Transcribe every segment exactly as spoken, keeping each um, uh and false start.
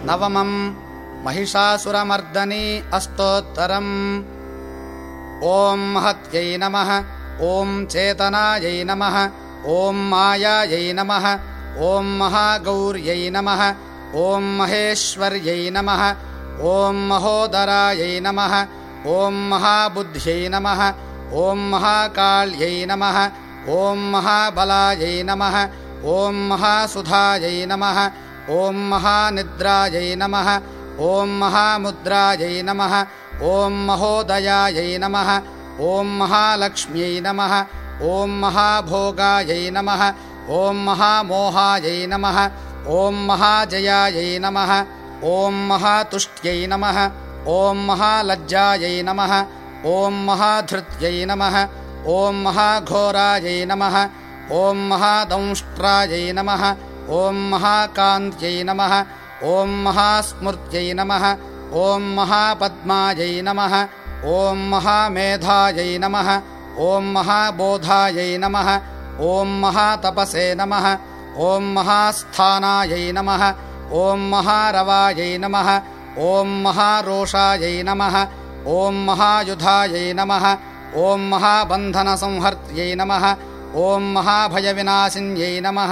नवमम् महिषासुरमर्दनी अष्टोत्तरम्। ॐ महत्यै नमः। ॐ चेतनायै नमः। ॐ मायायै नमः। ॐ महागौर्यै नमः। ॐ महेश्वर्यै नमः। ॐ महोदरायै नमः। ॐ महाबुद्ध्यै नमः। ॐ महाकाल्यै नमः। ॐ महाबलायै नमः। ॐ महासुधायै नमः। ॐ महानिद्रायै नमः। ॐ महामुद्रायै नमः। ॐ महोदयायै नमः। ॐ महालक्ष्म्यै नमः। ॐ महाभोगायै नमः। ॐ महामोहायै नमः। ॐ महाजयायै नमः। ॐ महातुष्ट्यै नमः। ॐ महालज्जायै नमः। ॐ महाधृत्यै नमः। ॐ महाघोरायै नमः। ॐ महादंष्ट्रायै नमः। ॐ महाकान्त्यै नमः। ॐ महास्मृत्यै नमः। ॐ महापद्मायै नमः। ॐ महामेधायै नमः। ॐ महाबोधायै नमः। ॐ महातपसे नमः। ॐ महास्थानायै नमः। ॐ महारवायै नमः। ॐ महारोषायै नमः। ॐ महायुधायै नमः। ॐ महाबन्धनसंहर्त्यै नमः। ॐ महाभयविनाशिन्यै नमः।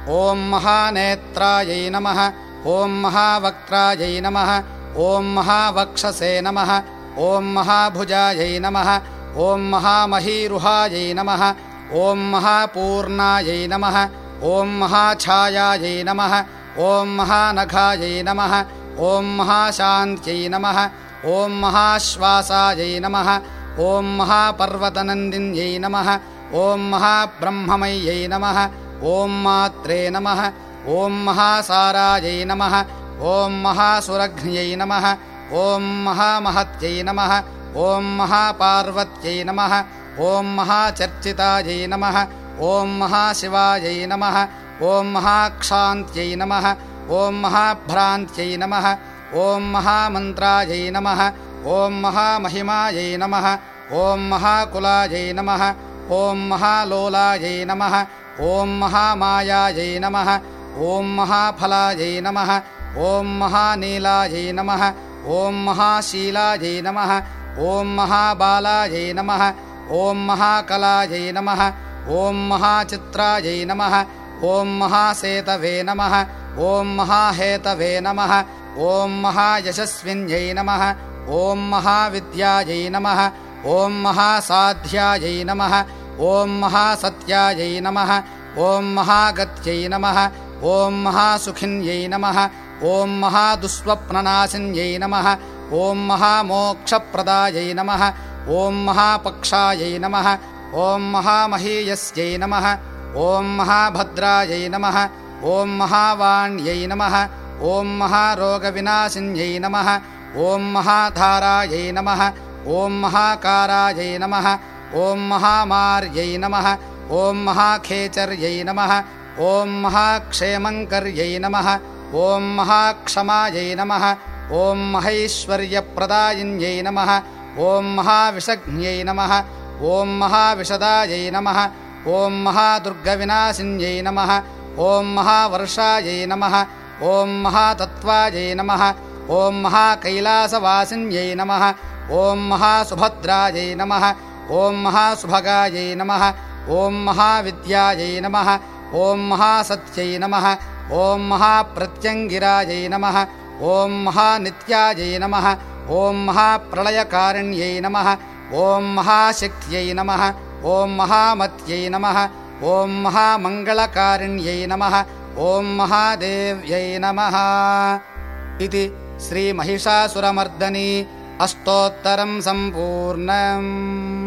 ॐ महानेत्रायै नमः। ॐ महावक्त्रायै नमः। ॐ महावक्षसे नमः। ॐ महाभुजायै नमः। ॐ महामहीरुहायै नमः। ॐ महापूर्णायै नमः। ॐ महाछायायै नमः। ॐ महानघायै नमः। ॐ महाशान्त्यै नमः। ॐ महाश्वासायै नमः। ॐ महापर्वतनन्दिन्यै नमः। ॐ महाब्रह्ममय्यै नमः। ॐ मात्रे नमः। ॐ महासारायै नमः। ॐ महासुरघ्न्यै नमः। ॐ महामहत्यै नमः। ॐ महापार्वत्यै नमः। ॐ महाचर्चितायै नमः। ॐ महाशिवायै नमः। ॐ महाक्षान्त्यै नमः। ॐ महाभ्रान्त्यै नमः। ॐ महामन्त्रायै नमः। ॐ महामहिमायै नमः। ॐ महाकुलायै नमः। ॐ महालोलायै नमः। ॐ महामायायै नमः। ॐ महाफलायै नमः। ॐ महानीलायै नमः। ॐ महाशीलायै नमः। ॐ महाबालायै नमः। ॐ महाकलायै नमः। ॐ महाचित्रायै नमः। ॐ महासेतवे नमः। ॐ महाहेतवे नमः। ॐ महायशस्विन्यै नमः। ॐ महाविद्यायै नमः। ॐ महासाध्यायै नमः। ॐ महासत्यायै नमः। ॐ महागत्यै नमः। ॐ महासुखिन्यै नमः। ॐ महादुःस्वप्ननाशिन्यै नमः। ॐ महामोक्षप्रदायै नमः। ॐ महापक्षायै नमः। ॐ महामहीयस्यै नमः। ॐ महाभद्रायै नमः। ॐ महावाण्यै नमः। ॐ महारोगविनाशिन्यै नमः। ॐ महाधारायै नमः। ॐ महाकारायै नमः। ॐ महामार्यै नमः। ॐ महाखेचर्यै नमः। ॐ महाक्षेमङ्कर्यै नमः। ॐ महाक्षमायै नमः। ॐ महैश्वर्यप्रदायिन्यै नमः। ॐ महाविषज्ञै नमः। ॐ महाविशदायै नमः। ॐ महादुर्गविनाशिन्यै नमः। ॐ महावर्षायै नमः। ॐ महातत्त्वायै नमः। ॐ महाकैलासवासिन्यै नमः। ॐ महासुभद्रायै नमः। ॐ महासुभगायै नमः। ॐ महाविद्यायै नमः। ॐ महासत्यै नमः। ॐ महाप्रत्यङ्गिरायै नमः। ॐ महानित्यायै नमः। ॐ महाप्रलयकारिण्यै नमः। ॐ महाशक्त्यै नमः। ॐ महामत्यै नमः। ॐ महामङ्गलकारिण्यै नमः। ॐ महादेव्यै नमः। इति श्रीमहिषासुरमर्दनी अष्टोत्तरं सम्पूर्णम्।